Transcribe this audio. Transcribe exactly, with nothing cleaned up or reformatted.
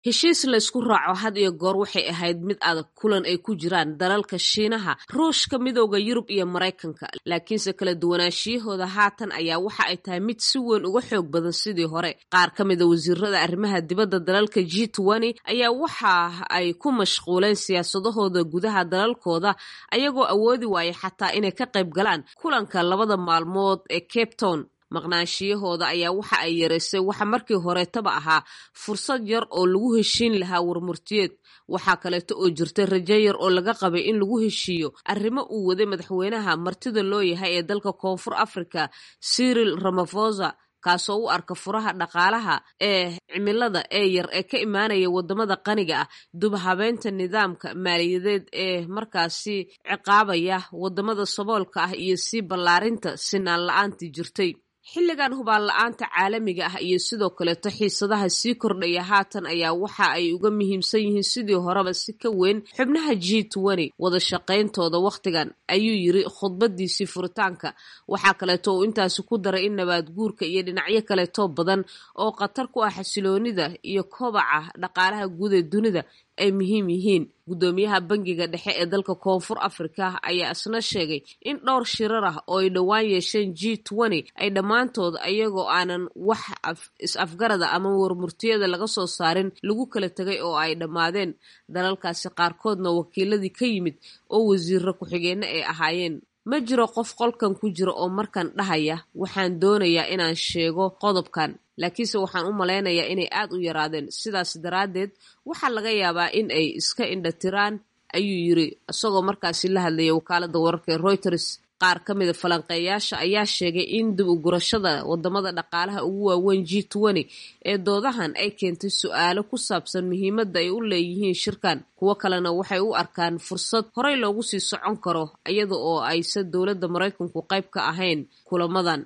heshiis la isku raaco had iyo goor waxay ahayd mid adag kulan ay ku jiraan dalalka Shiinaha, Ruushka, Midowga Yurub iyo Mareykanka, laakiinse kala duwanaanshiyahooda haatan ayaa waxa ay tahay mid si weyn uga xoog badan sidii hore. Qaar ka mid ah wasiirada arrimaha dibadda dalalka G twenty ayaa waxa ay ku mashquuleen siyaasadahooda gudaha dalalkooda ayagoo awoodi waayay xataa inay ka qayb galaan kulanka labada maalmood ee Cape Town. maqnaanshiyahooda ayaa waxa ay yareysay waxa markii horeetaba ahaa fursad yar oo lagu heshiin lahaa warmurtiyeed. waxaa kaleeto oo jirtay rajo yar oo laga qabay in lagu heshiiyo arrimo uu waday madaxweynaha martida loo yahay ee dalka Koonfur Afrika Cyril Ramaphosa, kaasoo u arka furaha dhaqaalaha ee cimilada ee yar ee ka imaanaya wadamada qaniga ah dub habeynta nidaamka maaliyadeed ee markaasi ciqaabaya wadamada saboolka ah iyo sii ballaarinta sinaan la'aantii jirtay. xilligan hubaan la'aanta caalamiga ah iyo sidoo kaleeto xiisadaha sii kordhaya haatan ayaa waxa ay uga muhiimsan yihiin sidii horeba si ka weyn xubnaha G twenty wada shaqayntooda waqtigan, ayuu yiri khudbadiisii furitaanka. waxaa kaleeto uu intaasi ku daray in nabaad guurka iyo dhinacyo kaleeto badan oo khatar ku ah xasiloonida iyo kobaca dhaqaalaha guud ee dunida ay muhiim yihiin. gudoomiyaha bangiga dhexe ee dalka Koonfur Afrika ayaa isna sheegay in dhowr shirar ah oo ay dhawaan yeesheen G twenty ay dhammaantood ayagoo aanan wax is-afgarada ama warmurtiyada laga soo saarin lagu kala tegay oo ay dhammaadeen. dalalkaasi qaarkoodna wakiiladii ka yimid oo wasiirro ku-xigeenno ay ahaayeen. ma jiro qof qolkan ku jira oo markan dhahaya waxaan doonayaa inaan sheego qodobkan, laakiinse waxaan u malaynayaa inay aad u yaraadeen. sidaas daraaddeed waxaa laga yaabaa in ay iska indhatiraan, ayuu yiri isagoo markaasi la hadlayay wakaaladda wararka ee Reuters. qaar ka mid a falanqeeyaasha ayaa sheegay in dib u gurashada wadamada dhaqaalaha ugu waaweyn G twenty ee doodahan ay keentay su'aalo ku saabsan muhiimadda ay u leeyihiin shirkan. kuwo kalena waxay u arkaan fursad horey loogu sii socon karo iyada oo aysan dowladda Mareykanku qayb ka ahayn kulamadan.